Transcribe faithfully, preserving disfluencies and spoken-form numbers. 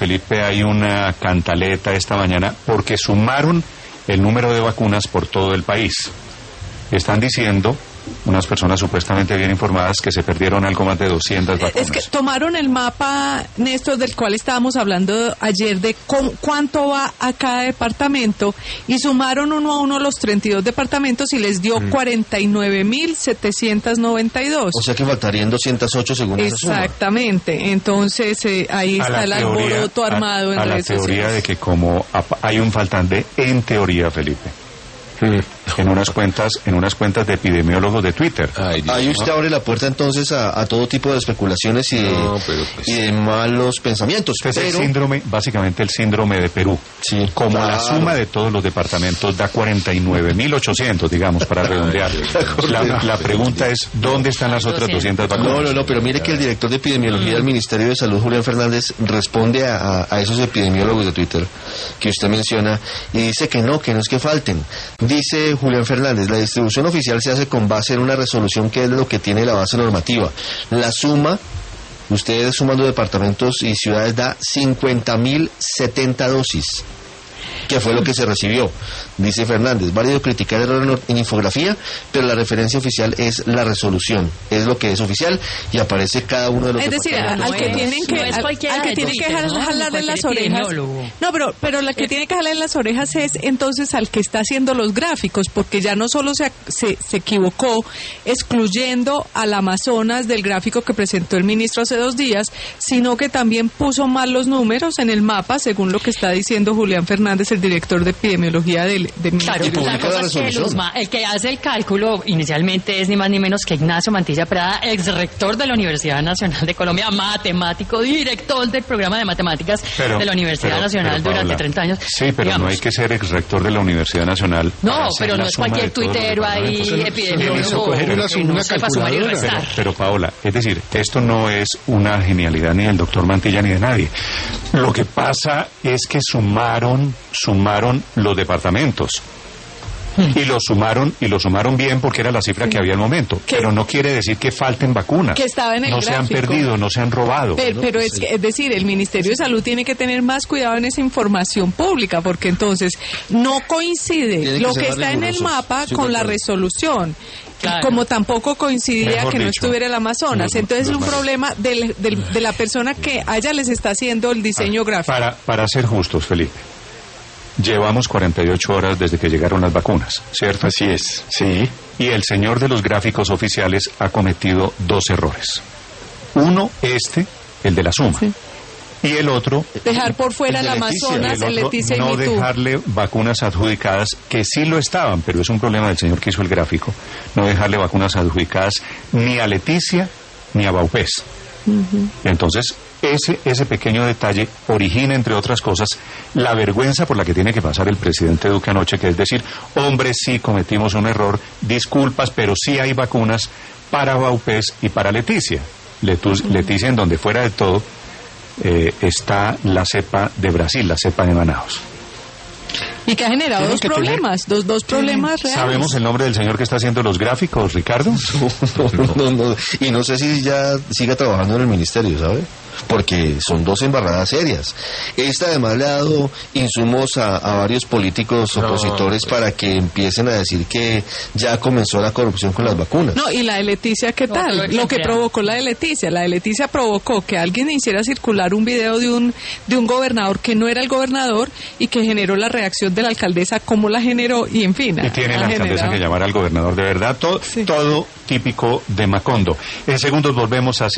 Felipe, hay una cantaleta esta mañana porque sumaron el número de vacunas por todo el país. Están diciendo unas personas supuestamente bien informadas que se perdieron algo más de doscientas vacunas. Es que tomaron el mapa, Néstor, del cual estábamos hablando ayer, de cómo, cuánto va a cada departamento, y sumaron uno a uno los treinta y dos departamentos y les dio mm. cuarenta y nueve mil setecientos noventa y dos. O sea que faltarían doscientas ocho según esa suma. Exactamente. Entonces eh, ahí a está el teoría, alboroto armado a, en a redes la teoría sociales. de que como hay un faltante, en teoría, Felipe, en unas cuentas en unas cuentas de epidemiólogos de Twitter. Ay, Dios, ahí usted no. abre la puerta entonces a, a todo tipo de especulaciones y, no, pero pues, y de malos pensamientos. Es pero... el síndrome, básicamente el síndrome de Perú. Sí, como claro. La suma de todos los departamentos da cuarenta y nueve mil ochocientos, digamos, para redondear. La, la pregunta es, ¿dónde están las otras doscientas vacunas? No, no, no, pero mire que el director de epidemiología del Ministerio de Salud, Julián Fernández, responde a, a, a esos epidemiólogos de Twitter que usted menciona y dice que no, que no es que falten. Dice Julián Fernández, la distribución oficial se hace con base en una resolución que es lo que tiene la base normativa. La suma, ustedes sumando departamentos y ciudades, da cincuenta mil setenta dosis, que fue lo que se recibió. Dice Fernández, válido criticar el error en infografía, pero la referencia oficial es la resolución, es lo que es oficial y aparece cada uno de los es decir, al no que es, tienen que, no es al, al que tienen que jalar, jalarle en las orejas. No, pero pero la que tiene que jalar en las orejas es entonces al que está haciendo los gráficos, porque ya no solo se, se, se equivocó excluyendo al Amazonas del gráfico que presentó el ministro hace dos días, sino que también puso mal los números en el mapa, según lo que está diciendo Julián Fernández, el director de epidemiología del, del Claro, la cosa es que el, USMA, el que hace el cálculo inicialmente es ni más ni menos que Ignacio Mantilla Prada, ex rector de la Universidad Nacional de Colombia, matemático, director del programa de matemáticas pero, de la Universidad pero, Nacional pero, durante Paola, treinta años. Sí, pero digamos. No hay que ser ex rector de la Universidad Nacional. No, pero no es cualquier tuitero ahí, epidemiólogo, que no sepa sumar y restar. Pero, pero Paola, es decir, esto no es una genialidad ni del doctor Mantilla ni de nadie. Lo que pasa es que sumaron, sumaron los departamentos. Y lo sumaron y lo sumaron bien porque era la cifra que había al momento, ¿Qué? Pero no quiere decir que falten vacunas, que estaba en el no gráfico. Se han perdido, no se han robado. Pero, pero es, que, es decir, el Ministerio de Salud tiene que tener más cuidado en esa información pública, porque entonces no coincide tiene lo que, que está en el mapa sí, con la resolución. Claro. Como tampoco coincidía Mejor que dicho, no estuviera el Amazonas. Los, entonces los es un mares. problema de, de, de la persona que a ella les está haciendo el diseño ah, gráfico. Para, para ser justos, Felipe, llevamos cuarenta y ocho horas desde que llegaron las vacunas, ¿cierto? Así es, sí. Y el señor de los gráficos oficiales ha cometido dos errores. Uno, este, el de la suma. Sí. Y el otro... Dejar por fuera el, el Amazonas, el Leticia y no Mitú. dejarle vacunas adjudicadas, que sí lo estaban, pero es un problema del señor que hizo el gráfico. No dejarle vacunas adjudicadas ni a Leticia ni a Baupés. Uh-huh. Entonces... Ese, ese pequeño detalle origina, entre otras cosas, la vergüenza por la que tiene que pasar el presidente Duque anoche, que es decir, hombre, sí cometimos un error, disculpas, pero sí hay vacunas para Baupés y para Leticia. Letus, Leticia, en donde fuera de todo, eh, está la cepa de Brasil, la cepa de Manaos. Y que ha generado dos problemas, tener... dos, dos problemas reales. ¿Sabemos el nombre del señor que está haciendo los gráficos, Ricardo? No, no, no, no. Y no sé si ya siga trabajando en el ministerio, ¿sabe? Porque son dos embarradas serias. Esta además le ha dado insumos a, a varios políticos opositores no, para que empiecen a decir que ya comenzó la corrupción con las vacunas. No, y la de Leticia, ¿qué tal? No, lo que provocó la de Leticia. La de Leticia provocó que alguien hiciera circular un video de un, de un gobernador que no era el gobernador y que generó la reacción de la alcaldesa, cómo la generó y en fin. Y tiene la alcaldesa generado... que llamar al gobernador, de verdad, todo, sí. todo típico de Macondo. En segundos volvemos a